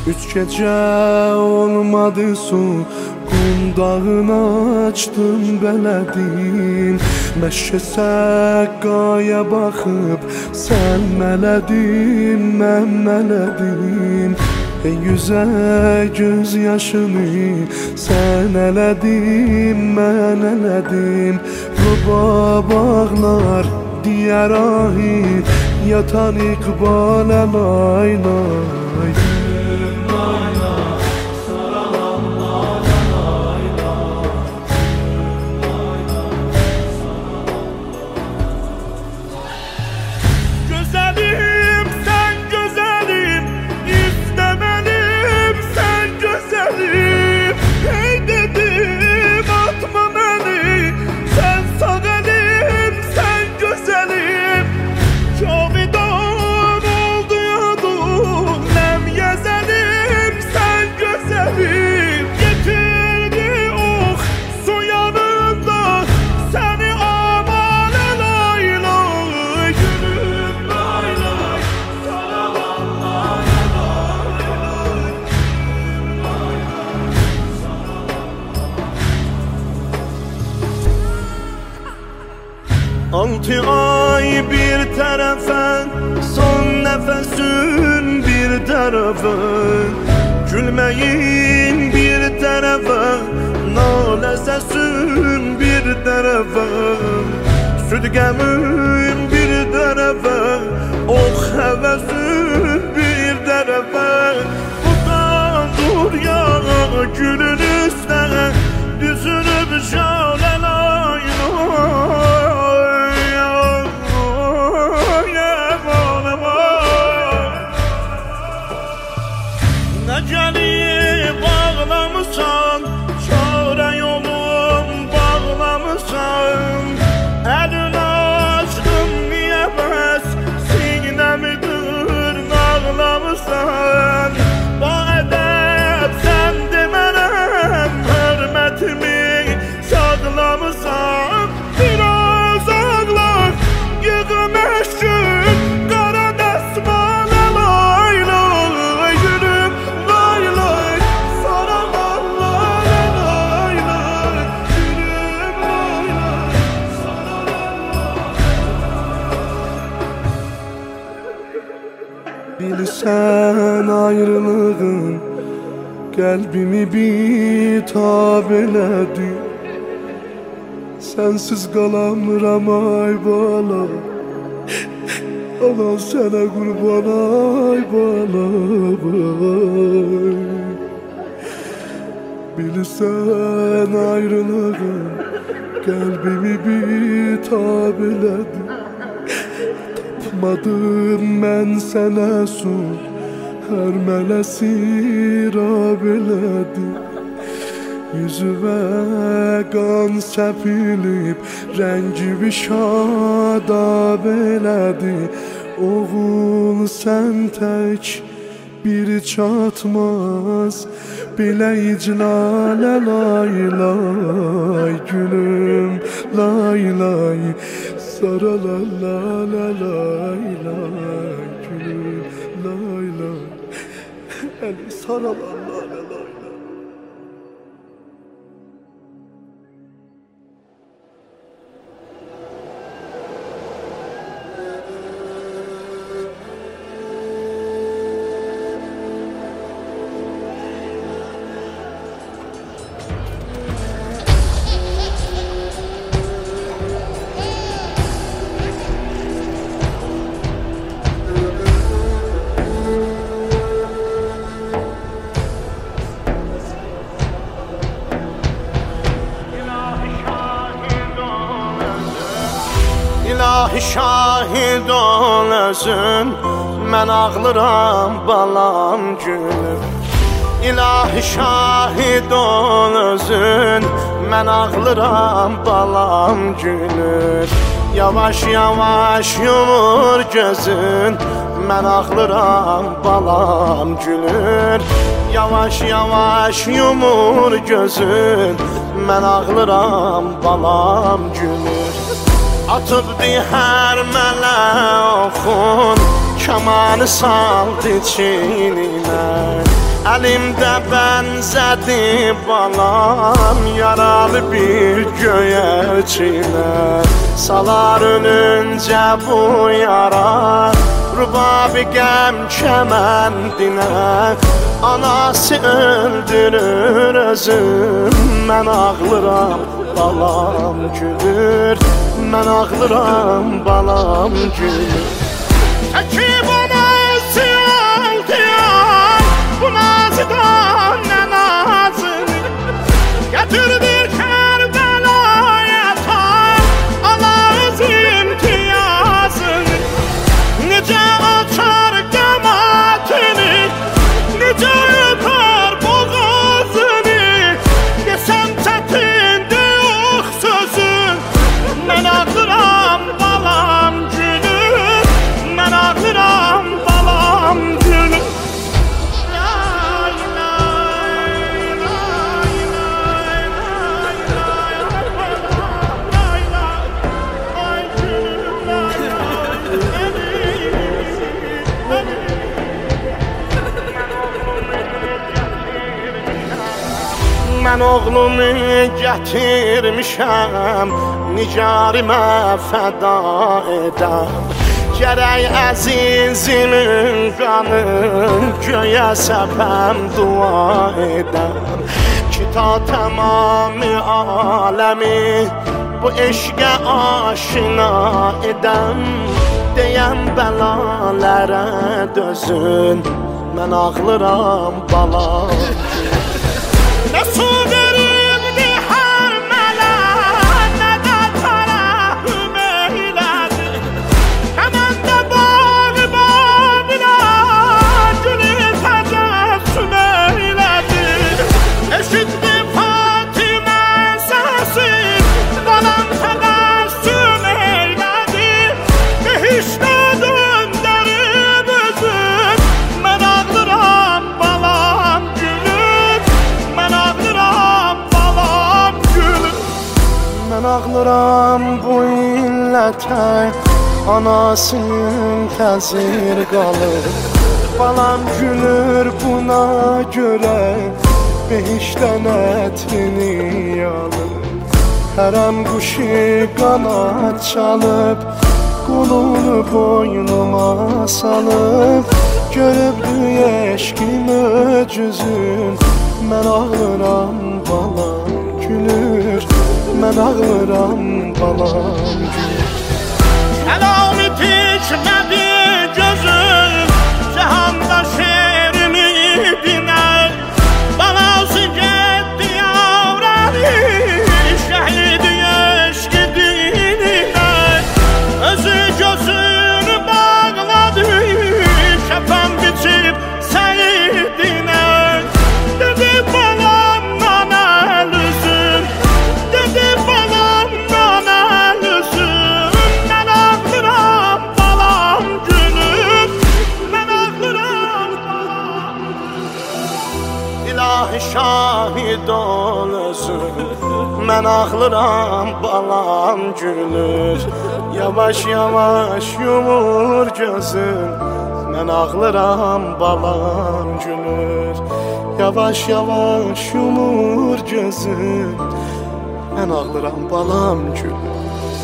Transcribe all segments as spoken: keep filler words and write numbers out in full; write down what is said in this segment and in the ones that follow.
Üç gece olmadı su Qundağını açdım belədin Məşə səqqaya baxıb Sən mələdin, mən mələdim Ey yüzə göz yaşını Sən elədin, mən elədim Qoba bağlar diyər ahi Yatan iqbalə lay lay Altı ay bir tərəfə, son nəfəsin bir tərəfə Gülməyin bir tərəfə, nalə səsin bir tərəfə Süd qəmin bir tərəfə, ox həvəsin bir tərəfə Buradan dur ya gülün üstə, düzülüb şalə lay lay Gəlib bağlamısan, çarə yolum bağlamısan Əlin açdım niyə bəs, sinəmi dırnaqlamısan Bu ədəb sən demərəm, hörmətimi saqlamısan Biraz ağlar, yığım əşkün, qara dəsmalə lay lay gülüm Bilsən ayrılığın qəlbimi bitab elədi Sənsiz qalamıram ay bala Anan sənə qurban ay bala Bilsən ayrılığın qəlbimi bitab elədi Tapmadım mən sənə su Hər mələsi rab elədi Yüzüvə qan səpilib Rəngivi şadab elədi Oğul sən tək bir çatmaz Bilə iclalə lay lay gülüm lay lay Sara la la la lay lay gülüm lay lay Eli sara la la la lay lay İlahi şahid ol özün Mən ağlıram balam gülüm İlahi şahid ol özün Mən ağlıram balam gülüm Yavaş yavaş yumur gözün Mən ağlıram balam gülür Yavaş yavaş yumur gözün Mən ağlıram balam gülür Atıbdı hər mələ oxun Kamanı saldı çiynimə Əlimdə bənzədi balam, yaralı bir göyərçinə. Salar ölüncə bu yara, rubabi qəm kəməndinə. Anası öldürür özüm, mən ağlıram, balam gülür. Mən ağlıram, balam gülür. Çəkib ona siyan diyan, bu nazıdan nə nazını. Gətirdir Kərbəlaya tar, ala öz imtiyazını. Necə açar qəmatini, necə öpər boğazını. Desəm çətindir yox sözün, mən ağlıram, balam gülür. Mən ağlıram, balam gülür. Mən oğlumu gətirmişəm, nigarimə fəda edəm. Gərək əzizimin qanın göyə səpəm, dua edəm. Ki ta tamamı aləmi bu eşqə aşina edəm. Deyəm bəlalərə dözün, mən ağlıram, balam. Nə su veribdi hər mələk, nə də tərəhüm eylədi. Həmən də bağı babilə, gülü təcəssüm eylədi. Eşitdi Fatimə səsi, balam təbəssüm eylədi. Behiştə döndərib özün, mən ağlıram, balam gülür. Mən ağlıram, balam gülür. Mən ağlıram bu illətə, anasının təsir qalır. Balam gülür buna görə, behişdən ətini alır. Hərəm quşu qanad çalıb, qulunu boynuma salıb. Görübdü eşqim öcüzün, mən ağlıram, balam gülür. Mən ağlıram, balam gülür. Kəlami tikmədi gözüm, cəhanda şeirimi dinər. Balası getdi yavrəni, şəhidi eşqi dinlər. Özü gözünü bağladı, kəfən biçib səyidinə. Dedi balamdan əl-üzüm, dedi balamdan əl-üzüm. Mən ağlıram, balam gülür. Mən ağlıram, balam gülür. İlahi şahid ol özün, mən ağlıram, balam gülür. Yavaş yavaş yumur gözün, mən ağlıram, balam gülür. Yavaş yavaş yumur gözün, mən ağlıram, balam gülür.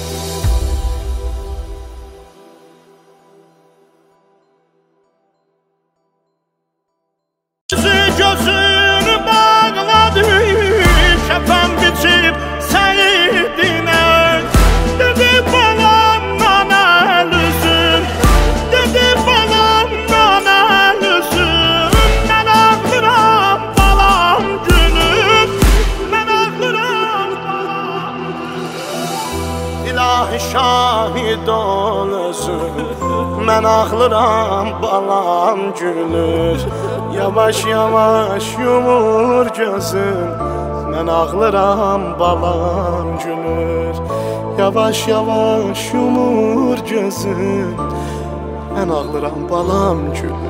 Gözünü bağladı, kəfən biçib səyidinə. Dedi balamdan əl-üzüm, dedi balamdan əl-üzüm. Mən ağlıram, balam gülür. Mən ağlıram, balam gülür. İlahi şahid ol özün, mən ağlıram, balam gülür. Yavaş yavaş yumur gözün, mən ağlıram, balam gülür. Yavaş yavaş yumur gözün, mən ağlıram, balam gülür.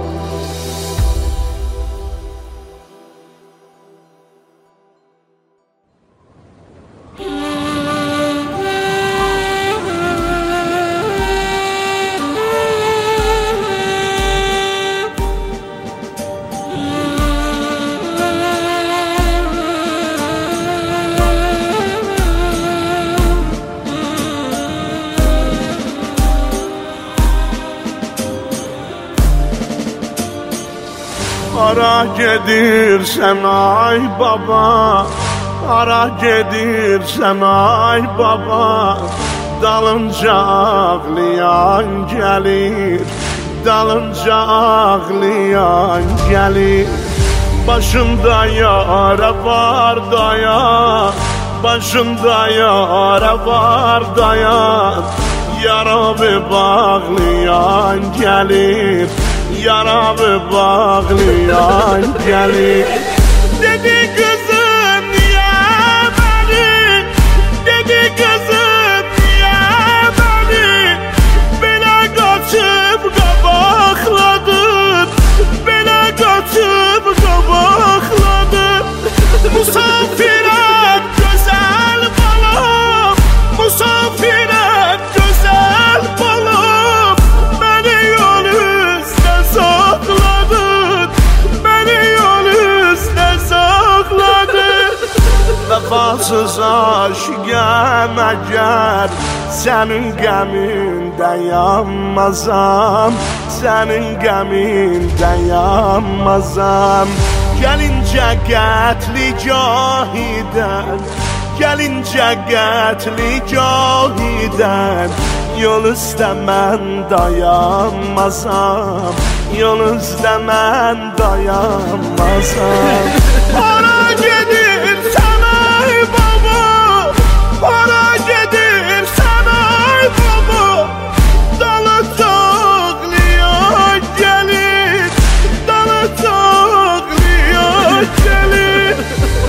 Hara gedirsen ay baba, hara gedirsen ay baba, dalınca ağlayan gelir, dalınca ağlayan gelir. Başında yara var dayan, başında yara var dayan, yaramı bağlayan gelir, yaramı bağlayan gelir. Dedi kızım niye beni, dedi kızım niye beni böyle kaçıp kabakladın, böyle kaçıp kabakladın. Musafire güzel balam, musafire güzel balam, beni yol üstüne sakladın, beni yol üstüne sakladın. Vefasız aşıkım eğer, senin geminden yanmazam, senin geminden yanmazam. Gelince qətli cahidən, gelince qətli cahidən, yol üstə mən dayanmazam, yol üstə mən dayanmazam. Hara gedirsən ay baba, hara gedirsən ay baba, dalınca ağlayan gelir, dalınca ağlayan gelir.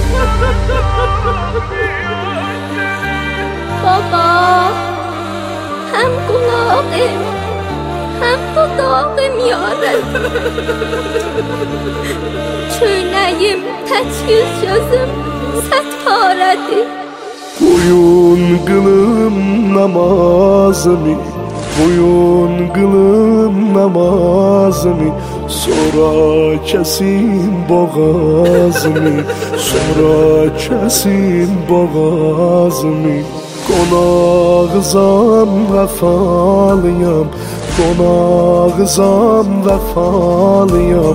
Baba, hem kulağım hem dudağım yarın, çöynəyim, tək yüz gözüm sət parədir. Koyun kılım namazımı, koyun kılım namazımı, sonra kesin boğazımı, sonra kesin boğazımı. Konağızam vefalıyam, konağızam vefalıyam,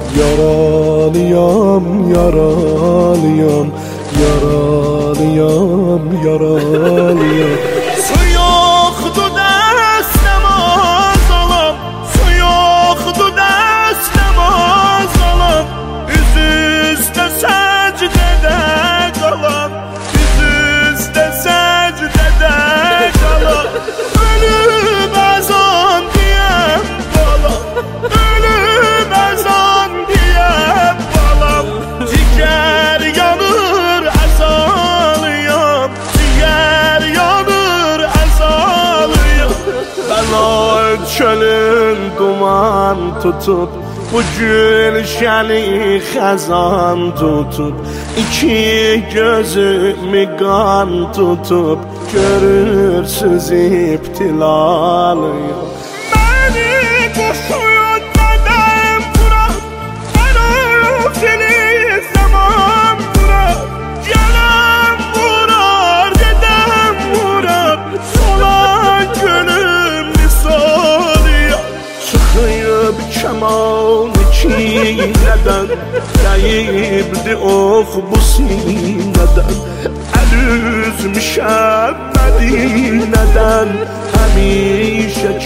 yaralıyam, yaralıyam, yaralıyam, yaralıyam. Su yoktu destem azalım, su yoktu destem azalım, üz üste secdede kalan, üz üste secdede kalan. Ölüm ezan diyem balam, ölüm ezan diyem balam, ciğer yanır azalıyam, ciğer yanır azalıyam. Ben çölün duman tutup, bu gülşeni xəzan tutup, iki gözümü kan tutup, görürsüz iptilalıyım. Beni koşuyun neden bura, ben özeli zaman bura, gelen vurar, dedem vurar, solan gülüm misaliya. Çıkıyıp keman çiğneden, değibdi oh bu sineden, el üzmüşem Medine'den, həmişə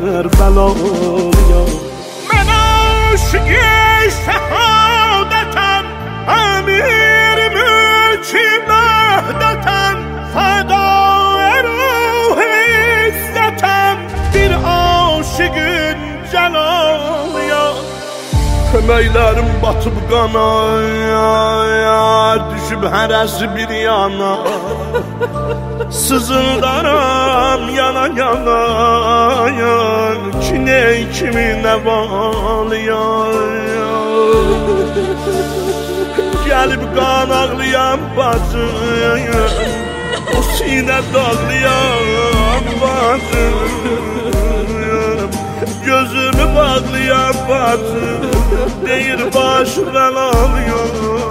Kərbəlayam. Mən aşık-ı şəhadətəm, əmir mülki məhdətəm, fəda ruh izzətəm, bir aşıqın cəlalıyam. Köməklərim batıb qana, düşüb hərəsi bir yana, sızıldaram yana yana, ki ne kimi nə valıyam. Gəlib qan ağlayan bacım, o sinə dağlayan bacım, gözümü bağlayan bacım, deyir başımdan alıyor.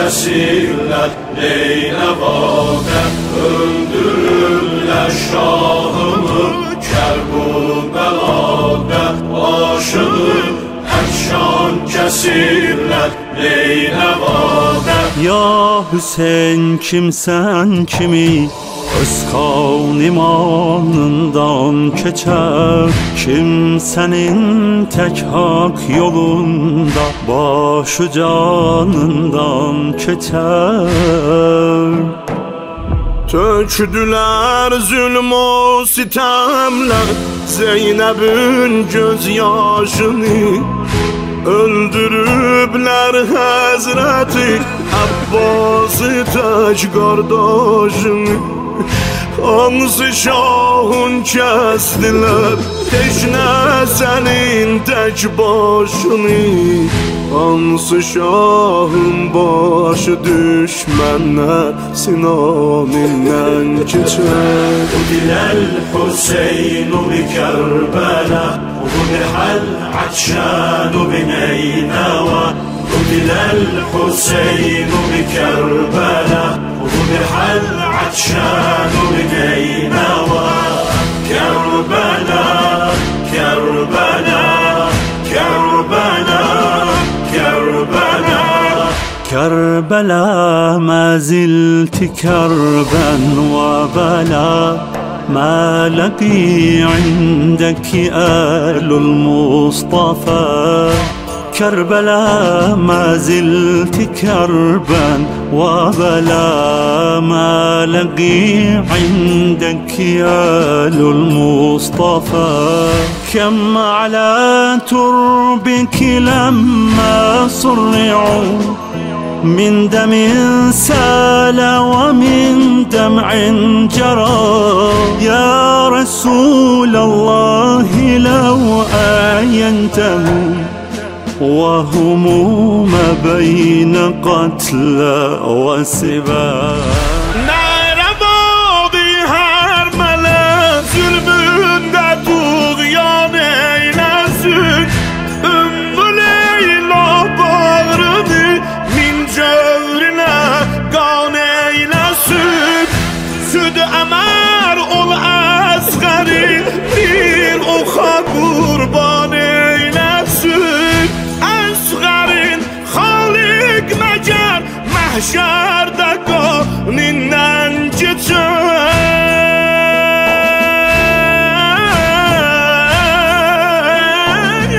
kesirler Neyneva'da, öldürürler şahımı Kerbela'da, başını erşan kesirler Neyneva'da. Ya Hüseyin kimsen kimi öz kan imanından keçer, kimsenin tek hak yolunda başı canından keçer. Tökdüler zulm o sitemler Zeynep'in gözyaşını, öldürübler Hazreti Abbas'ı tek kardeşini. Hansı şahın kestiler teşne senin tek başını, hansı şahın başı düşmenler sinanından geçer. Udilel Hüseyin'u bi Kerbela, udihal atşanu bi Neyneva. Udilel Hüseyin'u bi Kerbela, udihal atşanu bi Neyneva. Kerbela, Kerbela, Kerbela, Kerbela. Kerbela ma zilti kerben ve bela, ما لقي عندك آل المصطفى. كربلاء ما زلت كربا وبلا، ما لقي عندك آل المصطفى. كم على تربك لما صرعوا من دم سال ومن دمع جرى. يا رسول الله لو آينته وهم ما بين قتلى وسبا. Kurban eylesin Esgərin Xalik məgər Məhşərdə qanindən geçər.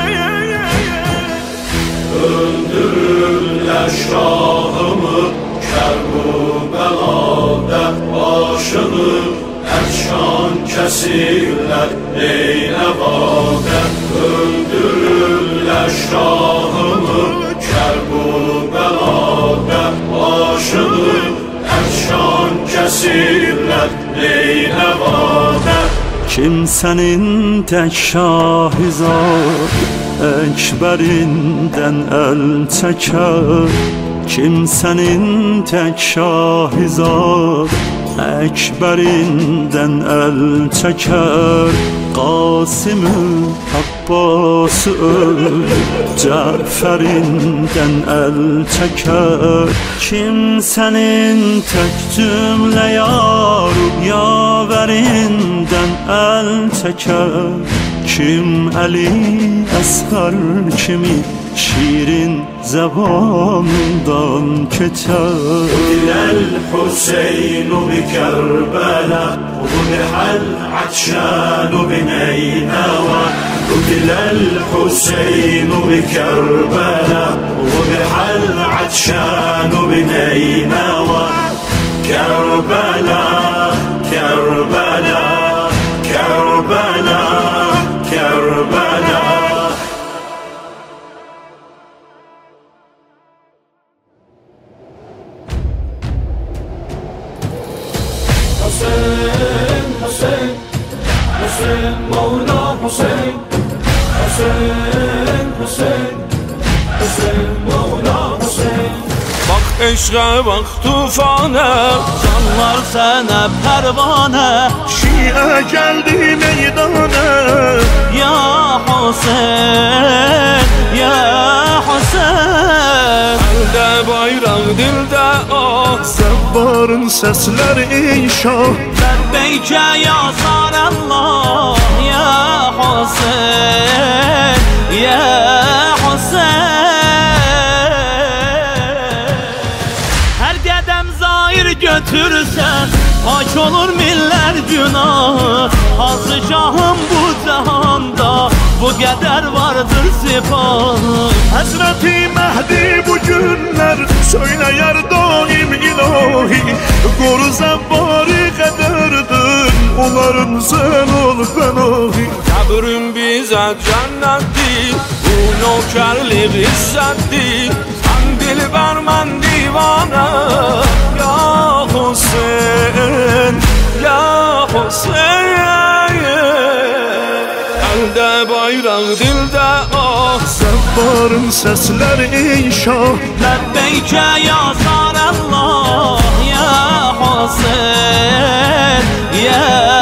Öldürürlər şahımı Kerbela'da, başını erşan kesirler Neyneva'da. Öldürürler şahımı Kerbela'da, başını erşan kesirler Neyneva'da. Kimsenin tek şahizad ekberinden el çeker. Kimsenin tek şahizad ekberinden el çeker. Kasım-ı Abbas'ı öl Cafer'inden el çeker. Kimsenin tek cümle yar yaverinden el çeker. Kim Ali Asgar kimi şiirin zamanından keçer. Udilel Hüseyin'u bi Kerbela, udihal atşanu bi Neyneva. Udilel Hüseyin'u bi Kerbela, udihal atşanu bi Neyneva. Kerbela, Kerbela, Kerbela, Kerbela. Hüseyin, Hüseyin, Hüseyin, Mevla Hüseyin. Hüseyin, Hüseyin, Hüseyin, Mevla Hüseyin. Bak eşqə, bak tufana, Canlar sənə pərvanə, Şiə gəldi meydana. Ya Hüseyin, ya Hüseyin. Əldə bayraqdır səslər inşah. Ləbbeykə ya Zarallah, ya Hüseyn, ya Hüseyn. Hər qədəm zahir götürsən, pak olur miller günah. Hazı şahım bu cahanda, bu qədər vardır sipah. Həzrəti Məhdi bu günlər söyləyər daim ilahi. Qoru zəvvari qədərdir, onların sən ol pənahi. Qəbrin bizə cənnətdir, bu nökərlik izzətdir. Sən dilbər, mən divanə, ya Hüseyin, ya Hüseyin. Əldə bayraq, dildə ah, səvvarın səslər inşah. Ləbbeykə ya Zarallah, ya Hüseyn, ya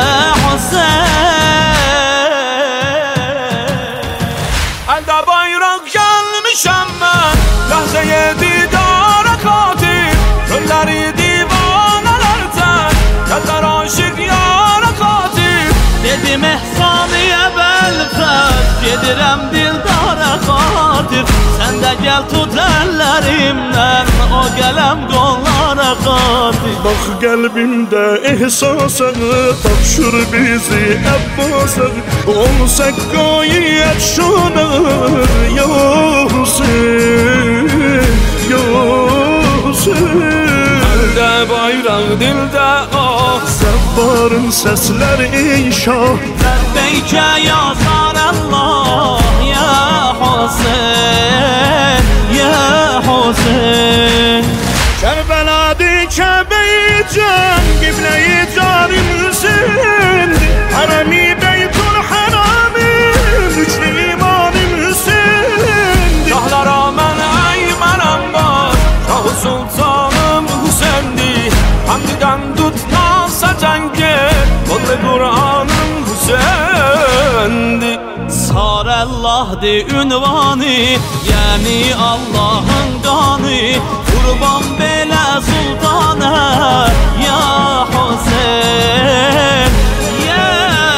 Hüseyn. Əldə bayraq gəlmişəm mən, ləhzəyə didara xatir. Gölləri divanələrdən, gəllər aşıq yara xatir. Dedim ehsaniyə bəlfəz, gedirəm dildara xatir. Sən də gəl tut əllərimdən, o qələm qollara xatir. Bax qəlbimdə ehsasa, tapşır bizi Əbbasa. Ol səqqayət şuna, ya Hüseyin, ya Hüseyin. Əldə bayraq, dildə ah, səvvarın səslər inşah. Ləbbeykə ya Zarallah, ya Hüseyn, ya Hüseyn. Kərbəladır Kəbə-i can, qiblə-i carim Hüseyndir. Hərəm-i Beytul Hərəmin, üçlü imanım Hüseyndir. Şahlara mən əymənəm var, Şah-ı Sultanım Hüseyndir. Hamdidən tutmazsa cəngi, qodlu Qur'anım Hüseyndir. Sarəllahdır ünvanı, yəni Allahın qanı. Qurban belə sultana, ya Hüseyn, ya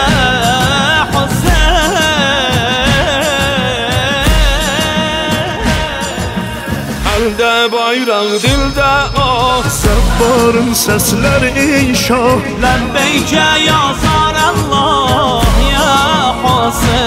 Hüseyn. Əldə bayraq, dildə ah, səvvarın səslər inşah. Ləbbeykə ya Zarallah, ya Hüseyn.